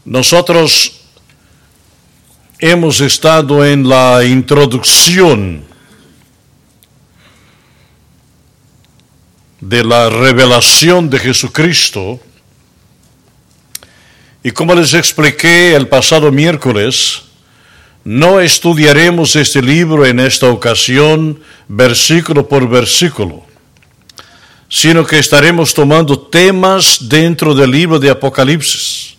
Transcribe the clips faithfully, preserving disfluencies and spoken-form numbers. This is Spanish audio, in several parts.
Nosotros hemos estado en la introducción de la revelación de Jesucristo, y como les expliqué el pasado miércoles, no estudiaremos este libro en esta ocasión versículo por versículo, sino que estaremos tomando temas dentro del libro de Apocalipsis.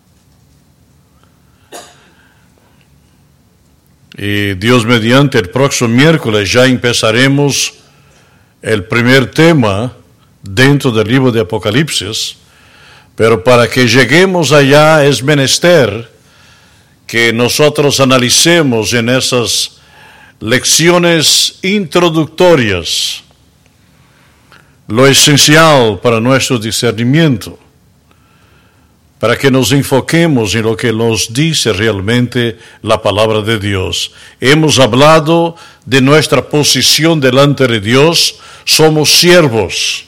Y Dios mediante, el próximo miércoles ya empezaremos el primer tema dentro del libro de Apocalipsis, pero para que lleguemos allá es menester que nosotros analicemos en esas lecciones introductorias lo esencial para nuestro discernimiento, para que nos enfoquemos en lo que nos dice realmente la palabra de Dios. Hemos hablado de nuestra posición delante de Dios, somos siervos.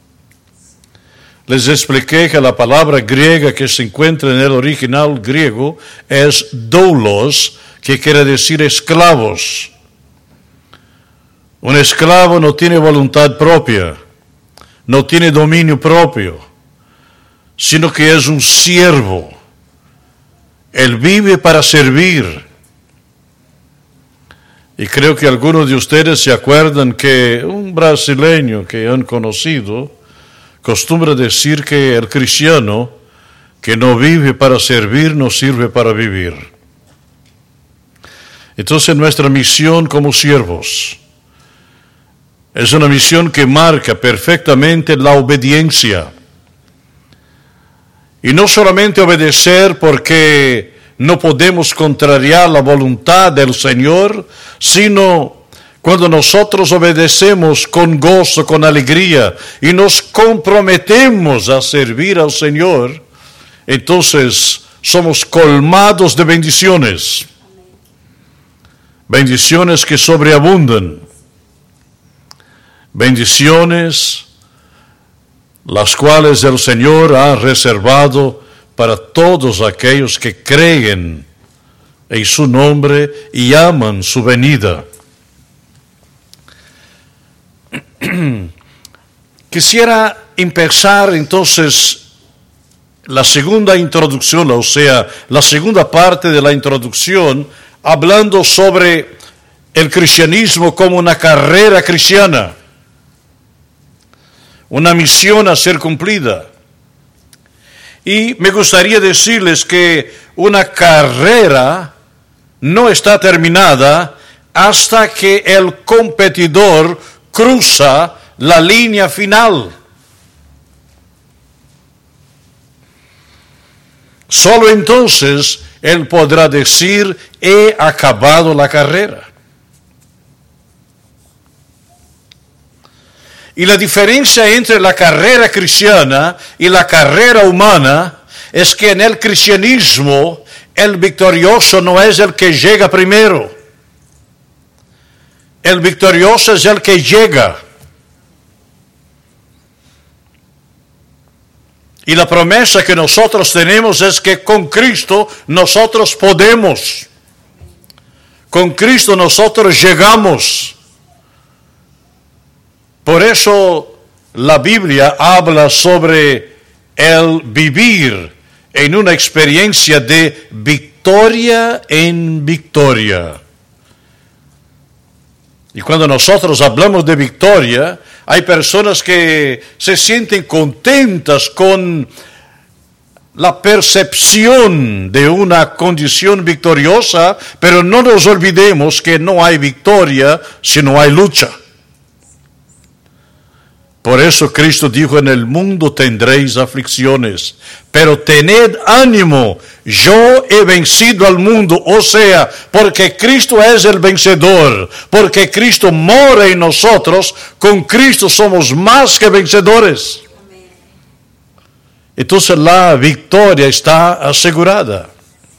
Les expliqué que la palabra griega que se encuentra en el original griego es doulos, que quiere decir esclavos. Un esclavo no tiene voluntad propia, no tiene dominio propio, sino que es un siervo. Él vive para servir. Y creo que algunos de ustedes se acuerdan que un brasileño que han conocido acostumbra decir que el cristiano que no vive para servir no sirve para vivir. Entonces nuestra misión como siervos es una misión que marca perfectamente la obediencia. Y no solamente obedecer porque no podemos contrariar la voluntad del Señor, sino cuando nosotros obedecemos con gozo, con alegría, y nos comprometemos a servir al Señor, entonces somos colmados de bendiciones. Bendiciones que sobreabundan. Bendiciones las cuales el Señor ha reservado para todos aquellos que creen en su nombre y aman su venida. Quisiera empezar entonces la segunda introducción, o sea, la segunda parte de la introducción, hablando sobre el cristianismo como una carrera cristiana, una misión a ser cumplida. Y me gustaría decirles que una carrera no está terminada hasta que el competidor cruza la línea final. Solo entonces él podrá decir, he acabado la carrera. Y la diferencia entre la carrera cristiana y la carrera humana es que en el cristianismo el victorioso no es el que llega primero. El victorioso es el que llega. Y la promesa que nosotros tenemos es que con Cristo nosotros podemos. Con Cristo nosotros llegamos. Por eso la Biblia habla sobre el vivir en una experiencia de victoria en victoria. Y cuando nosotros hablamos de victoria, hay personas que se sienten contentas con la percepción de una condición victoriosa, pero no nos olvidemos que no hay victoria si no hay lucha. Por eso Cristo dijo, en el mundo tendréis aflicciones, pero tened ánimo, yo he vencido al mundo. O sea, porque Cristo es el vencedor, porque Cristo mora en nosotros, con Cristo somos más que vencedores. Entonces la victoria está asegurada.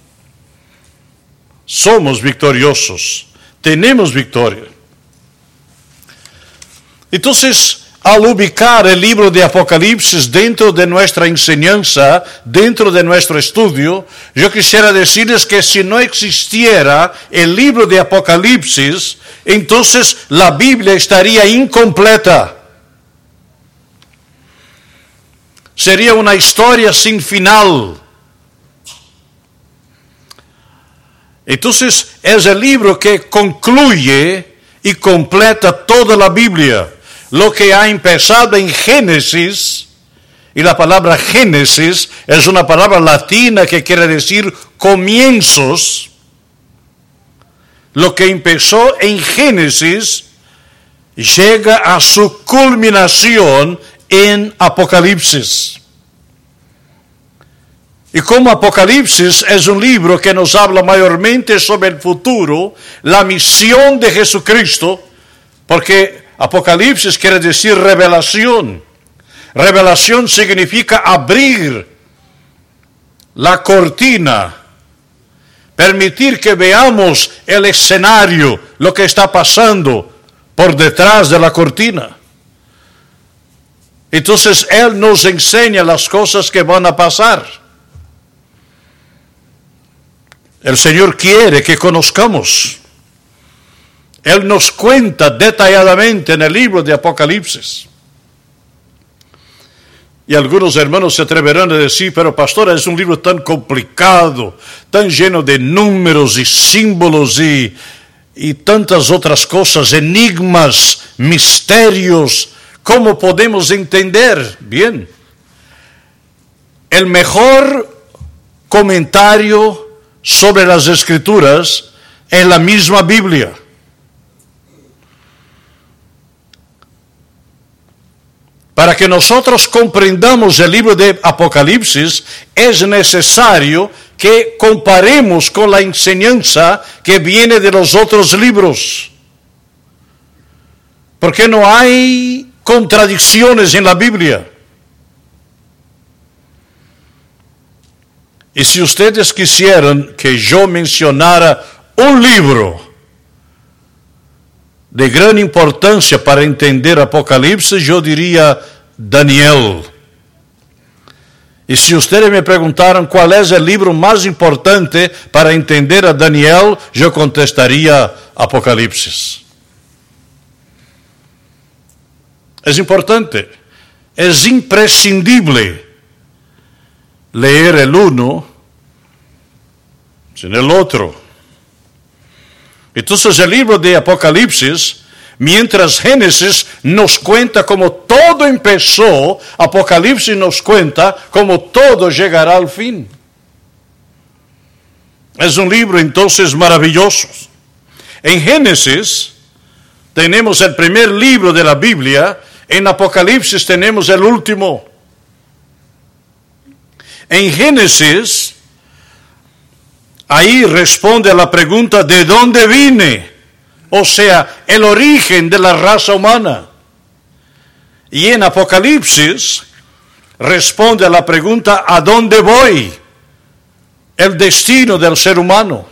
Somos victoriosos, tenemos victoria. Entonces, al ubicar el libro de Apocalipsis dentro de nuestra enseñanza, dentro de nuestro estudio, yo quisiera decirles que si no existiera el libro de Apocalipsis, entonces la Biblia estaría incompleta. Sería una historia sin final. Entonces es el libro que concluye y completa toda la Biblia. Lo que ha empezado en Génesis, y la palabra Génesis es una palabra latina que quiere decir comienzos. Lo que empezó en Génesis llega a su culminación en Apocalipsis. Y como Apocalipsis es un libro que nos habla mayormente sobre el futuro, la misión de Jesucristo, porque Apocalipsis quiere decir revelación. Revelación significa abrir la cortina, permitir que veamos el escenario, lo que está pasando por detrás de la cortina. Entonces Él nos enseña las cosas que van a pasar. El Señor quiere que conozcamos. Él nos cuenta detalladamente en el libro de Apocalipsis. Y algunos hermanos se atreverán a decir, pero pastor, es un libro tan complicado, tan lleno de números y símbolos y, y tantas otras cosas, enigmas, misterios. ¿Cómo podemos entender? Bien, el mejor comentario sobre las Escrituras es la misma Biblia. Para que nosotros comprendamos el libro de Apocalipsis, es necesario que comparemos con la enseñanza que viene de los otros libros. Porque no hay contradicciones en la Biblia. Y si ustedes quisieran que yo mencionara un libro de gran importancia para entender Apocalipsis, yo diría Daniel. Y si ustedes me preguntaran cuál es el libro más importante para entender a Daniel, yo contestaría Apocalipsis. Es importante, es imprescindible leer el uno sin el otro. Entonces el libro de Apocalipsis, mientras Génesis nos cuenta cómo todo empezó, Apocalipsis nos cuenta cómo todo llegará al fin. Es un libro entonces maravilloso. En Génesis tenemos el primer libro de la Biblia, en Apocalipsis tenemos el último. En Génesis, ahí responde a la pregunta ¿de dónde vine? O sea, el origen de la raza humana. Y en Apocalipsis responde a la pregunta ¿a dónde voy? El destino del ser humano.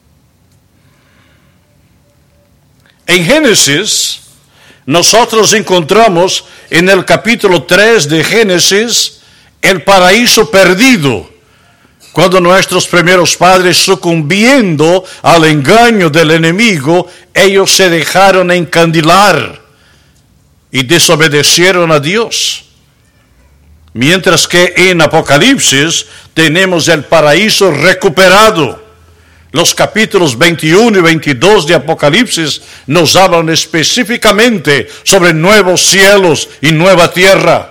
En Génesis, nosotros encontramos en el capítulo tres de Génesis el paraíso perdido. Cuando nuestros primeros padres, sucumbiendo al engaño del enemigo, ellos se dejaron encandilar y desobedecieron a Dios. Mientras que en Apocalipsis tenemos el paraíso recuperado. Los capítulos veintiuno y veintidós de Apocalipsis nos hablan específicamente sobre nuevos cielos y nueva tierra.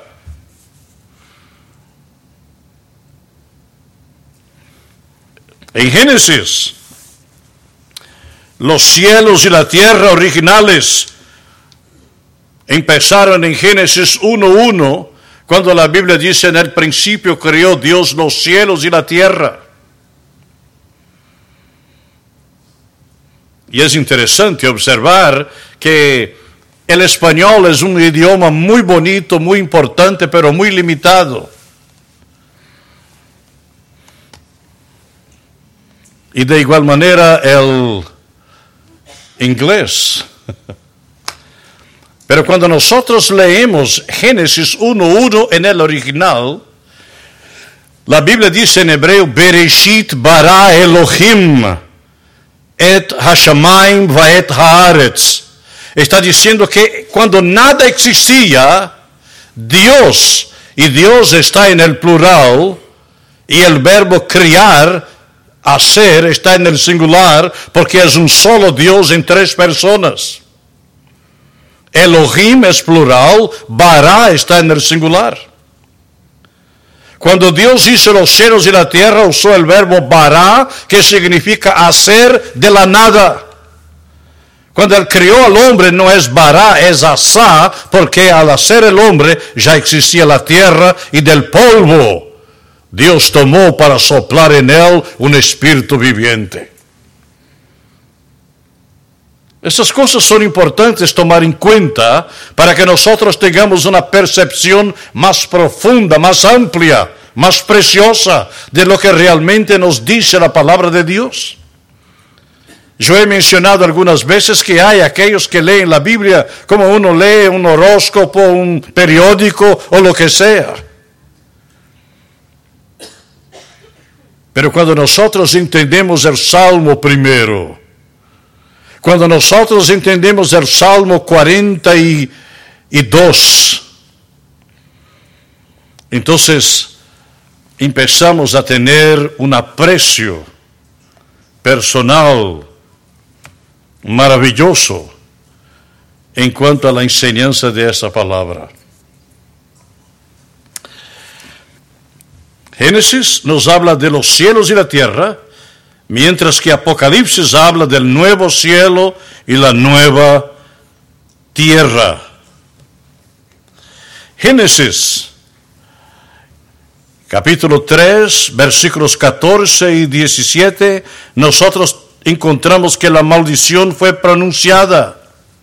En Génesis, los cielos y la tierra originales empezaron en Génesis uno uno, cuando la Biblia dice en el principio creó Dios los cielos y la tierra. Y es interesante observar que el español es un idioma muy bonito, muy importante, pero muy limitado. Y de igual manera el inglés. Pero cuando nosotros leemos Génesis uno uno en el original, la Biblia dice en hebreo, Bereshit bara Elohim et hashamayim vaet haaretz. Está diciendo que cuando nada existía, Dios, y Dios está en el plural, y el verbo criar, hacer, está en el singular, porque es un solo Dios en tres personas. Elohim es plural, bara está en el singular. Cuando Dios hizo los cielos y la tierra, usó el verbo bara, que significa hacer de la nada. Cuando Él creó al hombre, no es bara, es asá, porque al hacer el hombre ya existía la tierra, y del polvo Dios tomó para soplar en él un espíritu viviente. Estas cosas son importantes tomar en cuenta para que nosotros tengamos una percepción más profunda, más amplia, más preciosa de lo que realmente nos dice la palabra de Dios. Yo he mencionado algunas veces que hay aquellos que leen la Biblia como uno lee un horóscopo, un periódico o lo que sea. Pero cuando nosotros entendemos el Salmo primero, cuando nosotros entendemos el Salmo cuarenta y dos, entonces empezamos a tener un aprecio personal maravilloso en cuanto a la enseñanza de esa palabra. Génesis nos habla de los cielos y la tierra, mientras que Apocalipsis habla del nuevo cielo y la nueva tierra. Génesis, capítulo tres, versículos catorce y diecisiete, nosotros encontramos que la maldición fue pronunciada.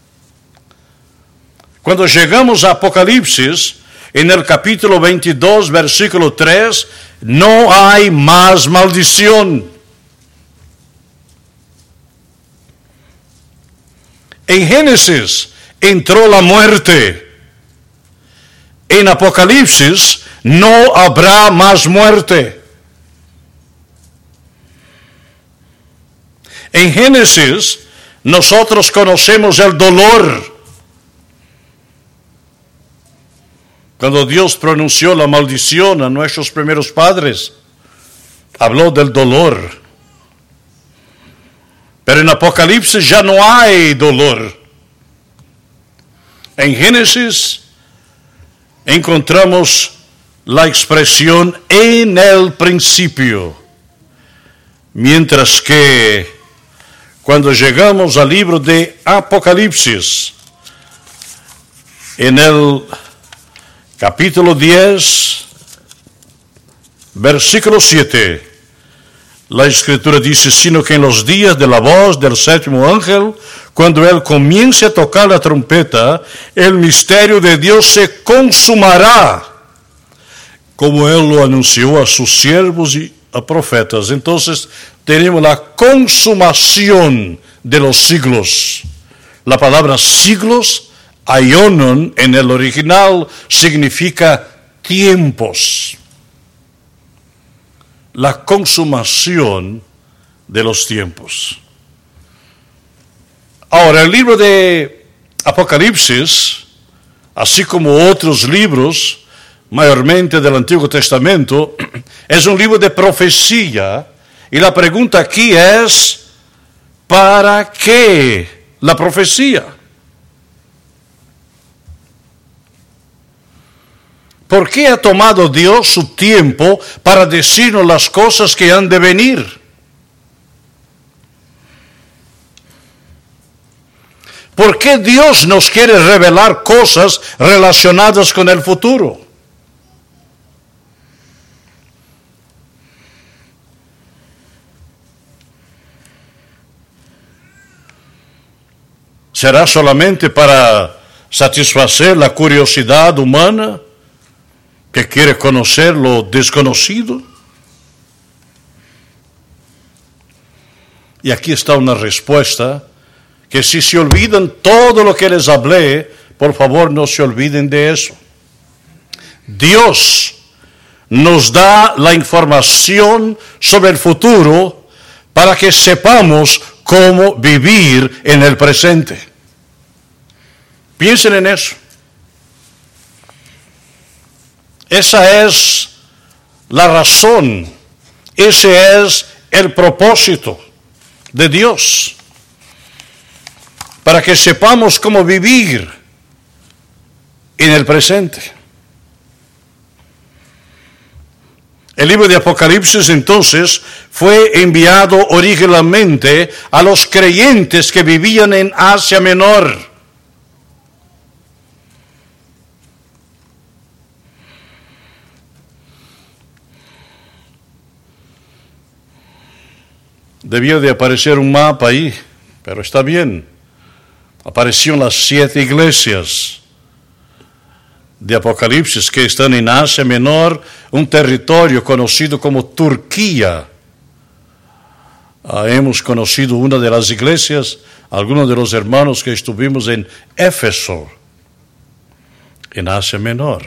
Cuando llegamos a Apocalipsis, en el capítulo veintidós, versículo tres, no hay más maldición. En Génesis entró la muerte. En Apocalipsis no habrá más muerte. En Génesis nosotros conocemos el dolor. Cuando Dios pronunció la maldición a nuestros primeros padres, habló del dolor. Pero en Apocalipsis ya no hay dolor. En Génesis encontramos la expresión en el principio. Mientras que cuando llegamos al libro de Apocalipsis, en el capítulo diez, versículo siete, la Escritura dice, sino que en los días de la voz del séptimo ángel, cuando él comience a tocar la trompeta, el misterio de Dios se consumará, como él lo anunció a sus siervos y a profetas. Entonces, tenemos la consumación de los siglos. La palabra siglos, aionon, en el original, significa tiempos. La consumación de los tiempos. Ahora, el libro de Apocalipsis, así como otros libros, mayormente del Antiguo Testamento, es un libro de profecía, y la pregunta aquí es, ¿para qué la profecía? ¿Por qué ha tomado Dios su tiempo para decirnos las cosas que han de venir? ¿Por qué Dios nos quiere revelar cosas relacionadas con el futuro? ¿Será solamente para satisfacer la curiosidad humana que quiere conocer lo desconocido? Y aquí está una respuesta, que si se olvidan todo lo que les hablé, por favor no se olviden de eso. Dios nos da la información sobre el futuro para que sepamos cómo vivir en el presente. Piensen en eso. Esa es la razón, ese es el propósito de Dios, para que sepamos cómo vivir en el presente. El libro de Apocalipsis entonces fue enviado originalmente a los creyentes que vivían en Asia Menor. Debió de aparecer un mapa ahí, pero está bien. Aparecieron las siete iglesias de Apocalipsis que están en Asia Menor, un territorio conocido como Turquía. Ah, hemos conocido una de las iglesias, algunos de los hermanos que estuvimos en Éfeso, en Asia Menor.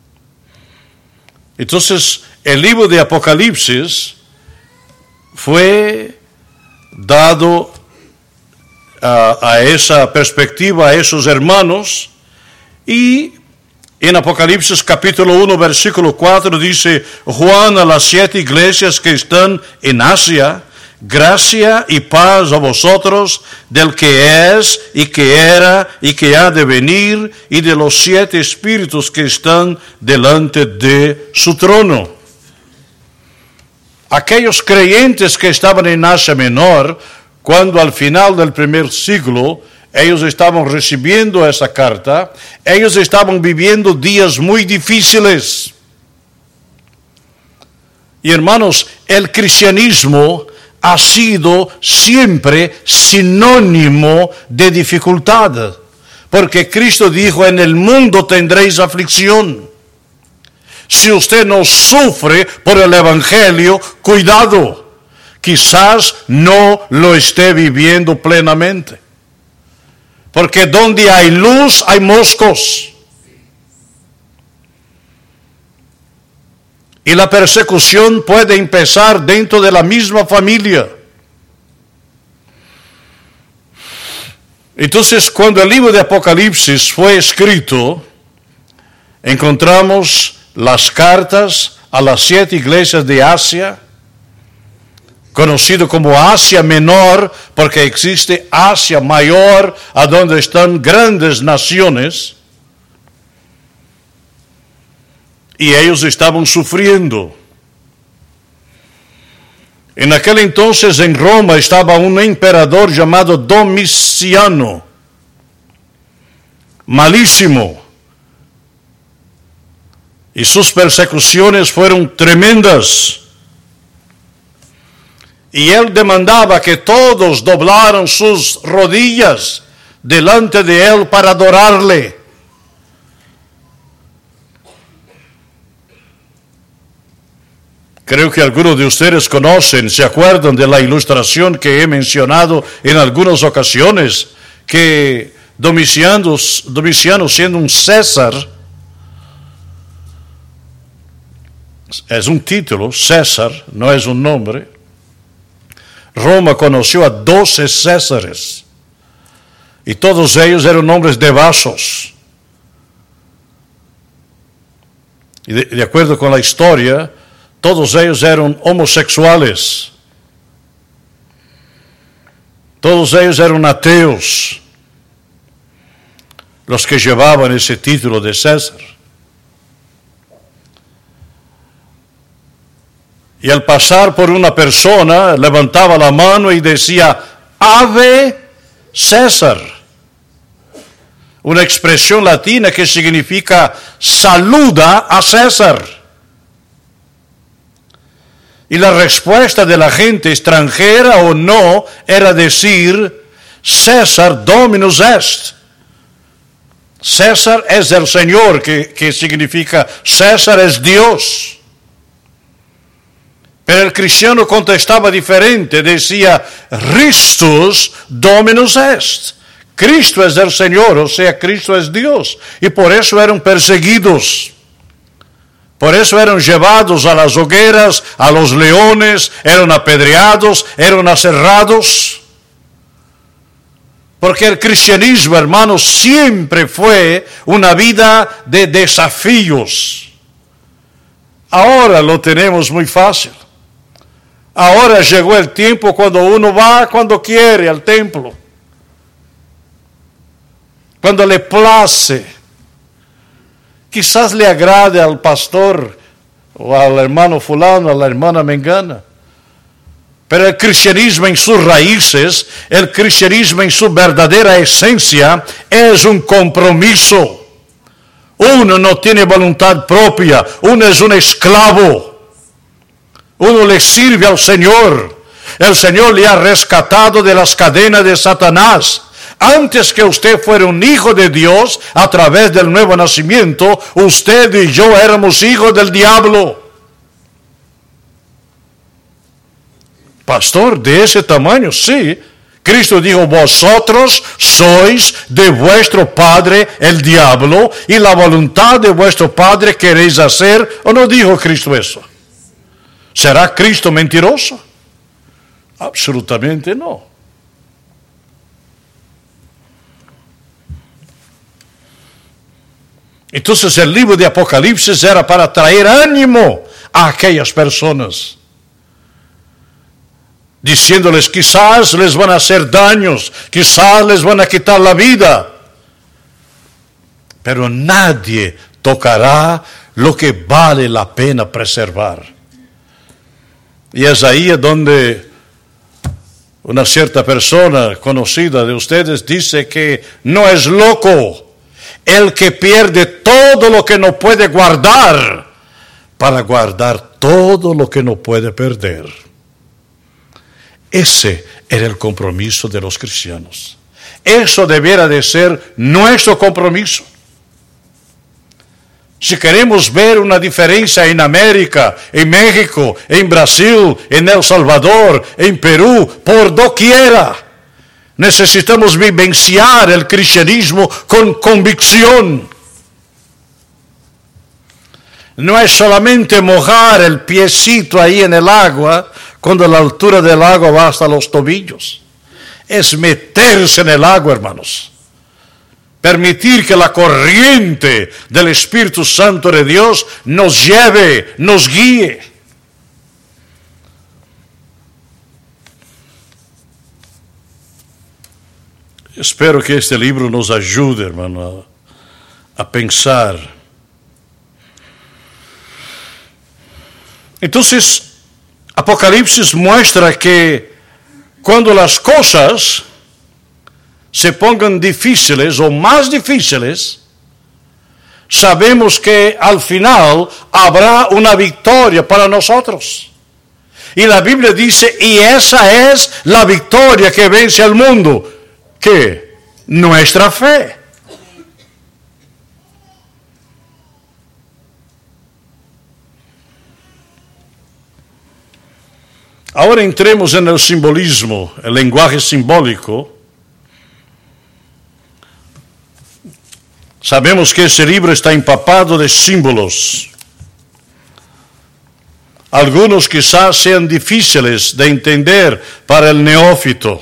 Entonces, el libro de Apocalipsis fue dado a, a esa perspectiva a esos hermanos, y en Apocalipsis capítulo uno versículo cuatro dice: Juan a las siete iglesias que están en Asia, gracia y paz a vosotros del que es y que era y que ha de venir, y de los siete espíritus que están delante de su trono. Aquellos creyentes que estaban en Asia Menor, cuando al final del primer siglo ellos estaban recibiendo esa carta, ellos estaban viviendo días muy difíciles. Y hermanos, el cristianismo ha sido siempre sinónimo de dificultad, porque Cristo dijo: en el mundo tendréis aflicción. Si usted no sufre por el Evangelio, cuidado, quizás no lo esté viviendo plenamente. Porque donde hay luz hay moscos. Y la persecución puede empezar dentro de la misma familia. Entonces, cuando el libro de Apocalipsis fue escrito, encontramos las cartas a las siete iglesias de Asia, conocido como Asia Menor, porque existe Asia Mayor, a donde están grandes naciones, y ellos estaban sufriendo. En aquel entonces en Roma estaba un emperador llamado Domiciano, malísimo, y sus persecuciones fueron tremendas. Y él demandaba que todos doblaran sus rodillas delante de él para adorarle. Creo que algunos de ustedes conocen, se acuerdan de la ilustración que he mencionado en algunas ocasiones, que Domiciano, Domiciano siendo un César, es un título, César, no es un nombre. Roma conoció a doce Césares, y todos ellos eran hombres devasos. Y de, de acuerdo con la historia, todos ellos eran homosexuales. Todos ellos eran ateos, los que llevaban ese título de César. Y al pasar por una persona, levantaba la mano y decía: Ave César. Una expresión latina que significa saluda a César. Y la respuesta de la gente, extranjera o no, era decir: César Dominus est. César es el Señor, que, que significa César es Dios. Pero el cristiano contestaba diferente, decía: Christus Dominus est. Cristo es el Señor, o sea, Cristo es Dios. Y por eso eran perseguidos. Por eso eran llevados a las hogueras, a los leones, eran apedreados, eran aserrados. Porque el cristianismo, hermanos, siempre fue una vida de desafíos. Ahora lo tenemos muy fácil. Ahora llegó el tiempo cuando uno va cuando quiere al templo. Cuando le place. Quizás le agrade al pastor o al hermano fulano, a la hermana mengana. Pero el cristianismo en sus raíces, el cristianismo en su verdadera esencia, es un compromiso. Uno no tiene voluntad propia, uno es un esclavo. Uno le sirve al Señor. El Señor le ha rescatado de las cadenas de Satanás. Antes que usted fuera un hijo de Dios, a través del nuevo nacimiento, usted y yo éramos hijos del diablo. Pastor, de ese tamaño, sí. Cristo dijo, vosotros sois de vuestro padre el diablo, y la voluntad de vuestro padre queréis hacer. ¿O no dijo Cristo eso? ¿Será Cristo mentiroso? Absolutamente no. Entonces el libro de Apocalipsis era para traer ánimo a aquellas personas, diciéndoles quizás les van a hacer daños, quizás les van a quitar la vida, pero nadie tocará lo que vale la pena preservar. Y es ahí donde una cierta persona conocida de ustedes dice que no es loco el que pierde todo lo que no puede guardar para guardar todo lo que no puede perder. Ese era el compromiso de los cristianos. Eso debiera de ser nuestro compromiso. Si queremos ver una diferencia en América, en México, en Brasil, en El Salvador, en Perú, por doquiera, necesitamos vivenciar el cristianismo con convicción. No es solamente mojar el piecito ahí en el agua, cuando la altura del agua va hasta los tobillos. Es meterse en el agua, hermanos. Permitir que la corriente del Espíritu Santo de Dios nos lleve, nos guíe. Espero que este libro nos ayude, hermano, a, a pensar. Entonces, Apocalipsis muestra que cuando las cosas se pongan difíciles o más difíciles, sabemos que al final habrá una victoria para nosotros. Y la Biblia dice, y esa es la victoria que vence al mundo. ¿Qué? Nuestra fe. Ahora entremos en el simbolismo, el lenguaje simbólico. Sabemos que ese libro está empapado de símbolos. Algunos quizás sean difíciles de entender para el neófito.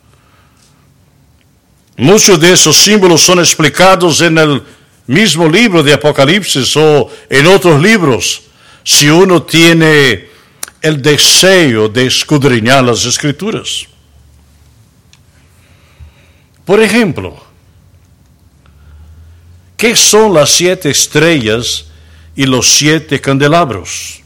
Muchos de esos símbolos son explicados en el mismo libro de Apocalipsis o en otros libros, si uno tiene el deseo de escudriñar las Escrituras. Por ejemplo, ¿qué son las siete estrellas y los siete candelabros?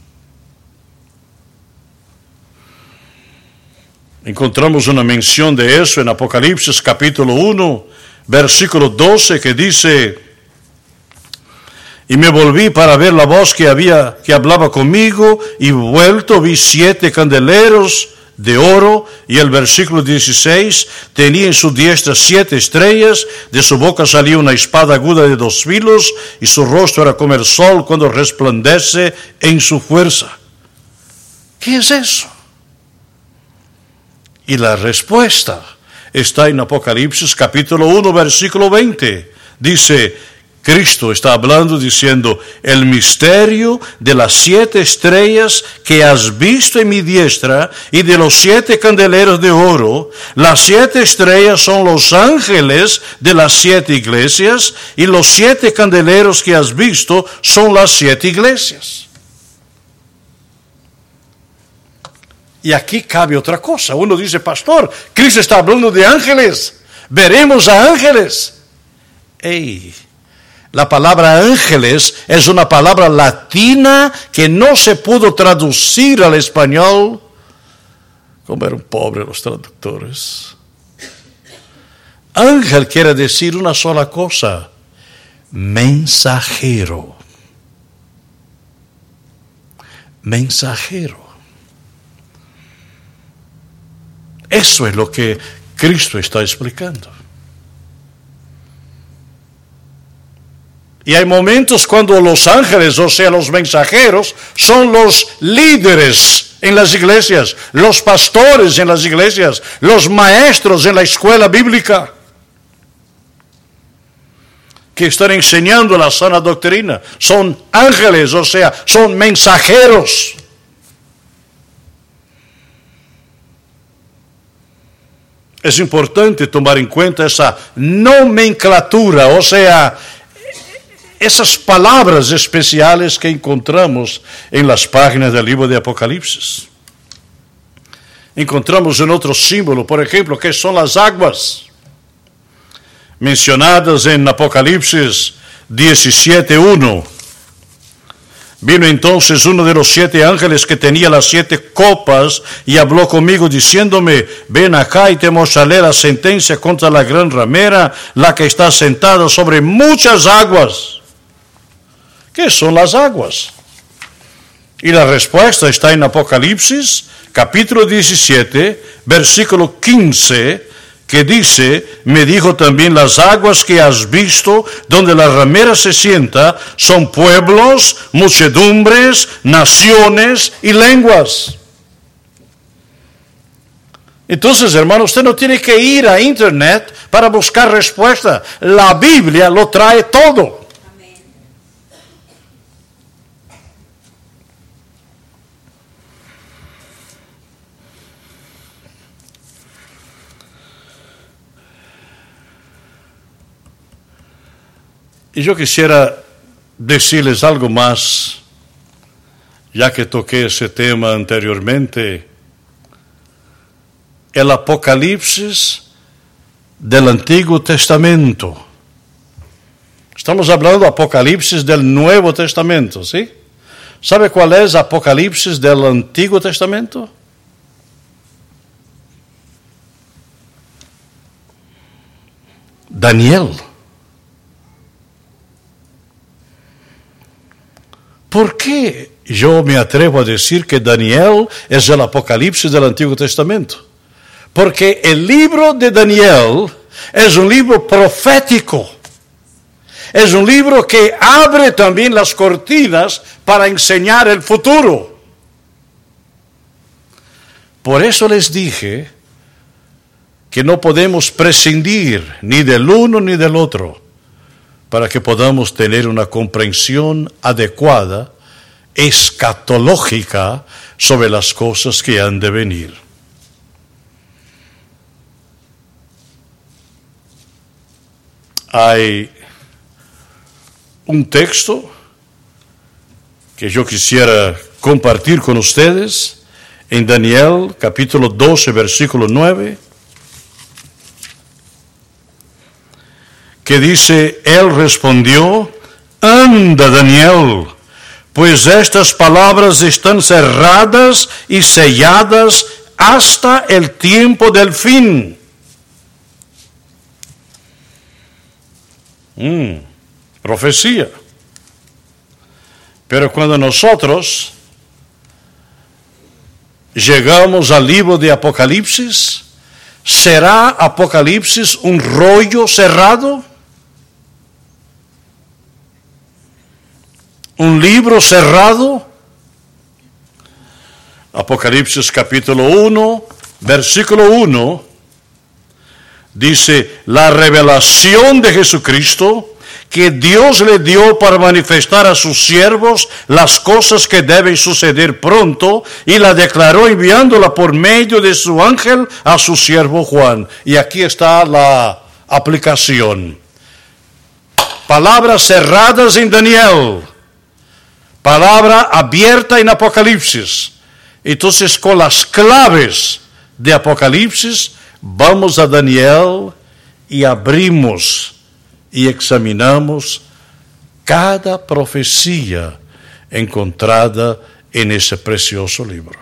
Encontramos una mención de eso en Apocalipsis capítulo uno, versículo doce, que dice: y me volví para ver la voz que había, que hablaba conmigo, y vuelto vi siete candeleros de oro, y el versículo dieciséis, tenía en su diestra siete estrellas, de su boca salía una espada aguda de dos filos, y su rostro era como el sol cuando resplandece en su fuerza. ¿Qué es eso? Y la respuesta está en Apocalipsis capítulo uno, versículo veinte. Dice, Cristo está hablando diciendo, el misterio de las siete estrellas que has visto en mi diestra y de los siete candeleros de oro. Las siete estrellas son los ángeles de las siete iglesias y los siete candeleros que has visto son las siete iglesias. Y aquí cabe otra cosa. Uno dice, pastor, Cristo está hablando de ángeles. Veremos a ángeles. Ey, la palabra ángeles es una palabra latina que no se pudo traducir al español. Como eran pobres los traductores. Ángel quiere decir una sola cosa. Mensajero. Mensajero. Eso es lo que Cristo está explicando. Y hay momentos cuando los ángeles, o sea, los mensajeros, son los líderes en las iglesias, los pastores en las iglesias, los maestros en la escuela bíblica, que están enseñando la sana doctrina. Son ángeles, o sea, son mensajeros. Es importante tomar en cuenta esa nomenclatura, o sea, esas palabras especiales que encontramos en las páginas del libro de Apocalipsis. Encontramos un otro símbolo, por ejemplo, que son las aguas, mencionadas en Apocalipsis diecisiete uno. Vino entonces uno de los siete ángeles que tenía las siete copas y habló conmigo diciéndome, ven acá y te mostraré la sentencia contra la gran ramera, la que está sentada sobre muchas aguas. ¿Qué son las aguas? Y la respuesta está en Apocalipsis, capítulo diecisiete, versículo quince, que dice, me dijo también, las aguas que has visto, donde la ramera se sienta, son pueblos, muchedumbres, naciones y lenguas. Entonces, hermano, usted no tiene que ir a internet para buscar respuesta. La Biblia lo trae todo. Y yo quisiera decirles algo más, ya que toqué ese tema anteriormente. El Apocalipsis del Antiguo Testamento. Estamos hablando de Apocalipsis del Nuevo Testamento, ¿sí? ¿Sabe cuál es Apocalipsis del Antiguo Testamento? Daniel. ¿Por qué yo me atrevo a decir que Daniel es el Apocalipsis del Antiguo Testamento? Porque el libro de Daniel es un libro profético. Es un libro que abre también las cortinas para enseñar el futuro. Por eso les dije que no podemos prescindir ni del uno ni del otro, para que podamos tener una comprensión adecuada, escatológica, sobre las cosas que han de venir. Hay un texto que yo quisiera compartir con ustedes en Daniel capítulo doce, versículo nueve. Que dice, él respondió, anda Daniel, pues estas palabras están cerradas y selladas hasta el tiempo del fin. Mm, profecía. Pero cuando nosotros llegamos al libro de Apocalipsis, ¿será Apocalipsis un rollo cerrado? ¿Un libro cerrado? Apocalipsis capítulo uno, versículo uno, dice, la revelación de Jesucristo que Dios le dio para manifestar a sus siervos las cosas que deben suceder pronto, y la declaró enviándola por medio de su ángel a su siervo Juan. Y aquí está la aplicación. Palabras cerradas en Daniel, palabra abierta en Apocalipsis. Entonces, con las claves de Apocalipsis, vamos a Daniel y abrimos y examinamos cada profecía encontrada en ese precioso libro.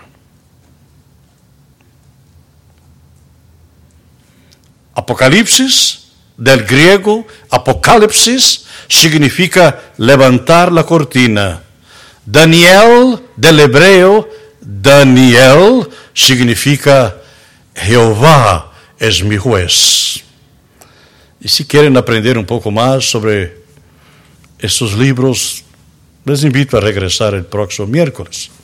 Apocalipsis, del griego apocalipsis, significa levantar la cortina. Daniel, del hebreo Daniel, significa Jehová es mi juez. Y si quieren aprender un poco más sobre estos libros, les invito a regresar el próximo miércoles.